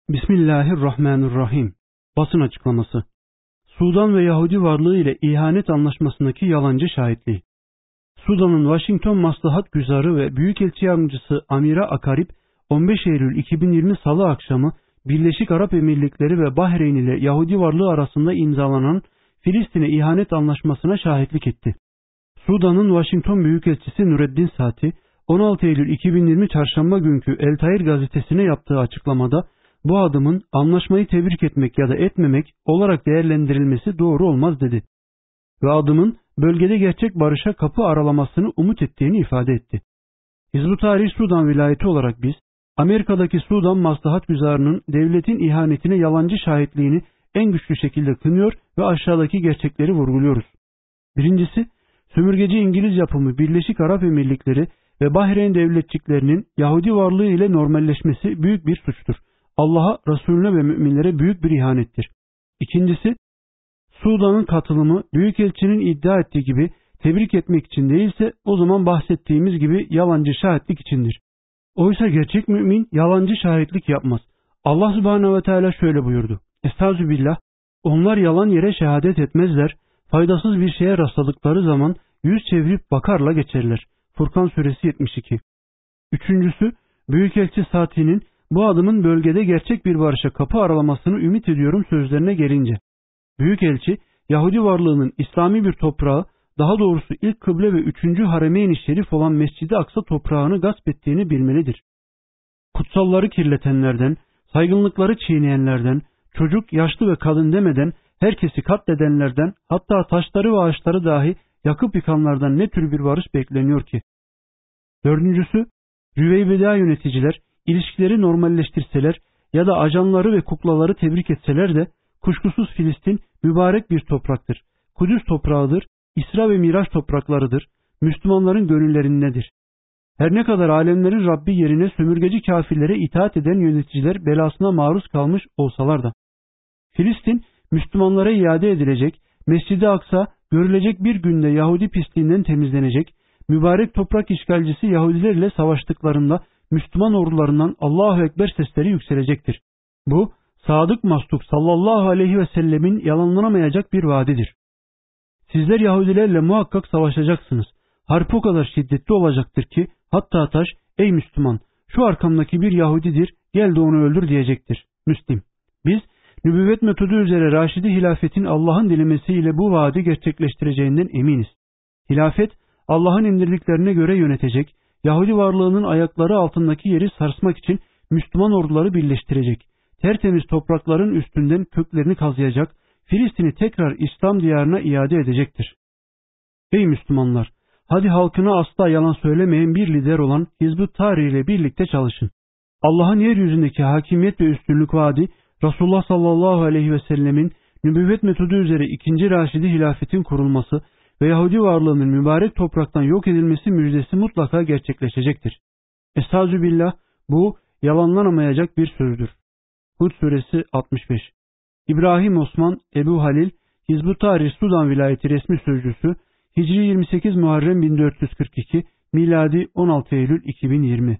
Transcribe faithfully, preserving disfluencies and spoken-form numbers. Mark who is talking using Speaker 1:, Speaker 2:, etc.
Speaker 1: Bismillahirrahmanirrahim. Basın açıklaması. Sudan ve Yahudi varlığı ile ihanet anlaşmasındaki yalancı şahitliği. Sudan'ın Washington Maslahat Güzarı ve Büyükelçi Yardımcısı Amira Akarip, on beş Eylül iki bin yirmi Salı akşamı Birleşik Arap Emirlikleri ve Bahreyn ile Yahudi varlığı arasında imzalanan Filistin'e ihanet anlaşmasına şahitlik etti. Sudan'ın Washington Büyükelçisi Nureddin Sati, on altı Eylül iki bin yirmi Çarşamba günkü El Tahir gazetesine yaptığı açıklamada, bu adımın anlaşmayı tebrik etmek ya da etmemek olarak değerlendirilmesi doğru olmaz dedi. Ve adımın bölgede gerçek barışa kapı aralamasını umut ettiğini ifade etti. Hizb-ut Tahrir Sudan vilayeti olarak biz, Amerika'daki Sudan Maslahat Güzarı'nın devletin ihanetine yalancı şahitliğini en güçlü şekilde kınıyor ve aşağıdaki gerçekleri vurguluyoruz. Birincisi, sömürgeci İngiliz yapımı Birleşik Arap Emirlikleri ve Bahreyn devletçiklerinin Yahudi varlığı ile normalleşmesi büyük bir suçtur. Allah'a, Resulüne ve müminlere büyük bir ihanettir. İkincisi, Sudan'ın katılımı Büyükelçinin iddia ettiği gibi tebrik etmek için değilse o zaman bahsettiğimiz gibi yalancı şahitlik içindir. Oysa gerçek mümin yalancı şahitlik yapmaz. Allah Subhanahu ve Teala şöyle buyurdu. Estağfirullah, onlar yalan yere şehadet etmezler, faydasız bir şeye rastladıkları zaman yüz çevirip bakarla geçerler. Furkan suresi yetmiş iki. Üçüncüsü, Büyükelçi Sati'nin bu adımın bölgede gerçek bir barışa kapı aralamasını ümit ediyorum sözlerine gelince. Büyükelçi, Yahudi varlığının İslami bir toprağı, daha doğrusu ilk kıble ve üçüncü Haremeyn-i Şerif olan Mescid-i Aksa toprağını gasp ettiğini bilmelidir. Kutsalları kirletenlerden, saygınlıkları çiğneyenlerden, çocuk, yaşlı ve kadın demeden herkesi katledenlerden, hatta taşları ve ağaçları dahi yakıp yıkanlardan ne tür bir barış bekleniyor ki? Dördüncüsü, Rüveybeda yöneticiler, ilişkileri normalleştirseler ya da ajanları ve kuklaları tebrik etseler de kuşkusuz Filistin mübarek bir topraktır. Kudüs toprağıdır, İsra ve Miraç topraklarıdır, Müslümanların gönüllerindedir. Her ne kadar alemlerin Rabbi yerine sömürgeci kafirlere itaat eden yöneticiler belasına maruz kalmış olsalar da. Filistin Müslümanlara iade edilecek, Mescid-i Aksa görülecek bir günde Yahudi pisliğinden temizlenecek, mübarek toprak işgalcisi Yahudiler ile savaştıklarında Müslüman ordularından Allahu Ekber sesleri yükselecektir. Bu, Sadık Masluk sallallahu aleyhi ve sellemin yalanlanamayacak bir vaadidir. Sizler Yahudilerle muhakkak savaşacaksınız. Harp o kadar şiddetli olacaktır ki hatta taş, ey Müslüman, şu arkamdaki bir Yahudidir, gel de onu öldür diyecektir. Müslim. Biz, nübüvvet metodu üzere Raşidi hilafetin Allah'ın dilemesiyle bu vaadi gerçekleştireceğinden eminiz. Hilafet, Allah'ın indirdiklerine göre yönetecek, Yahudi varlığının ayakları altındaki yeri sarsmak için Müslüman orduları birleştirecek, tertemiz toprakların üstünden köklerini kazıyacak, Filistin'i tekrar İslam diyarına iade edecektir. Ey Müslümanlar! Hadi halkına asla yalan söylemeyen bir lider olan Hizb-ut Tahrir ile birlikte çalışın. Allah'ın yeryüzündeki hakimiyet ve üstünlük vaadi, Resulullah sallallahu aleyhi ve sellemin nübüvvet metodu üzere ikinci Raşidi hilafetin kurulması ve Yahudi varlığının mübarek topraktan yok edilmesi müjdesi mutlaka gerçekleşecektir. Estağfirullah, bu yalanlanamayacak bir sözdür. Hud suresi altmış beş. İbrahim Osman Ebu Halil, Hizb-ut Tahrir Sudan vilayeti resmi sözcüsü, Hicri yirmi sekiz Muharrem bin dört yüz kırk iki, miladi on altı Eylül iki bin yirmi.